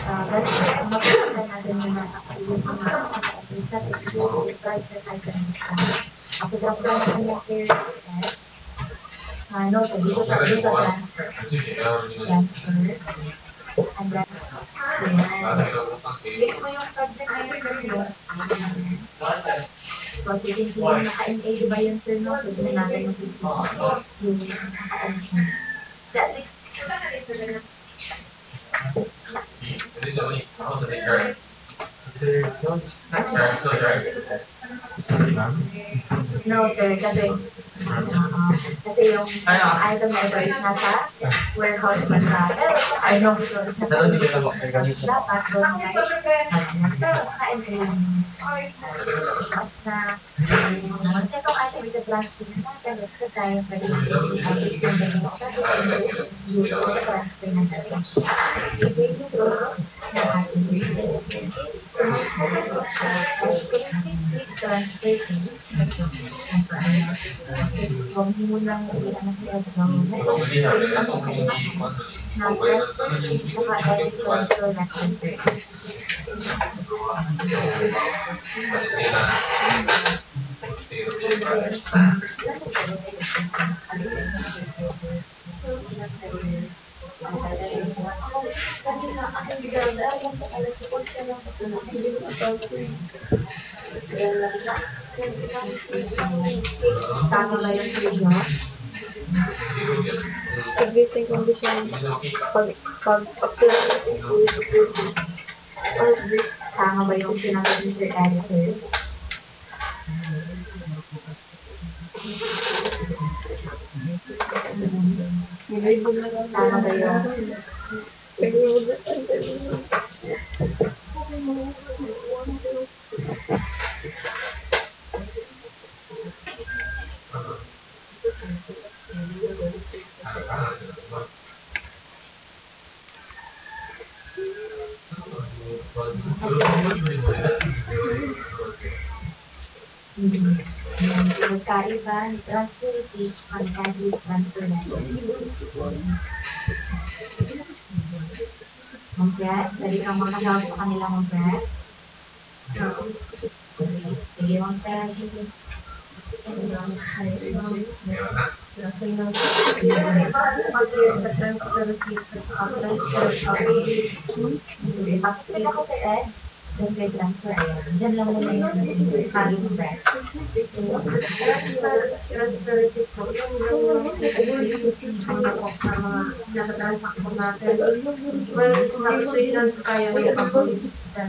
Ganun sir, ang mapapaganda natin yung yung mga sa security guard sir ay ganun siya. Ako daw po sa kanya sir, ano, so dito transfer. Transfer. And then, yeah. Click mo yung project na yun sir, no? So, sige, yung naka-MA, di ba yun sir, no? Pwede na natin yung naka-ano siya. No sir, kasi yung item na ito is nasa warehouse pa sa I know so dapat doon guys pero naka-MA na once itong item is transfer natin extra time pwede transfer na natin na ating so transfer huwag mo munang ano sa exam na transfer saka edit transfer natin sir. Tama ba yung video? Existing condition pag-apply Tama ba yung sinabi ni Sir Eric sir? Tama ba yung magkaiba ni transfer receipt ang edit transfer natin. Mag-press, pwede kang makahelp sa kanila mag-press. Sige, mag-press. Sa transfer receipt, pag-click ako sa Ed, then may transfer, ayan. Diyan lang muna yung pag yung press. Transfer receipt po, yung procedure na po sa mga nasa-transact po natin. Well, kung tapos pwede lang tayo may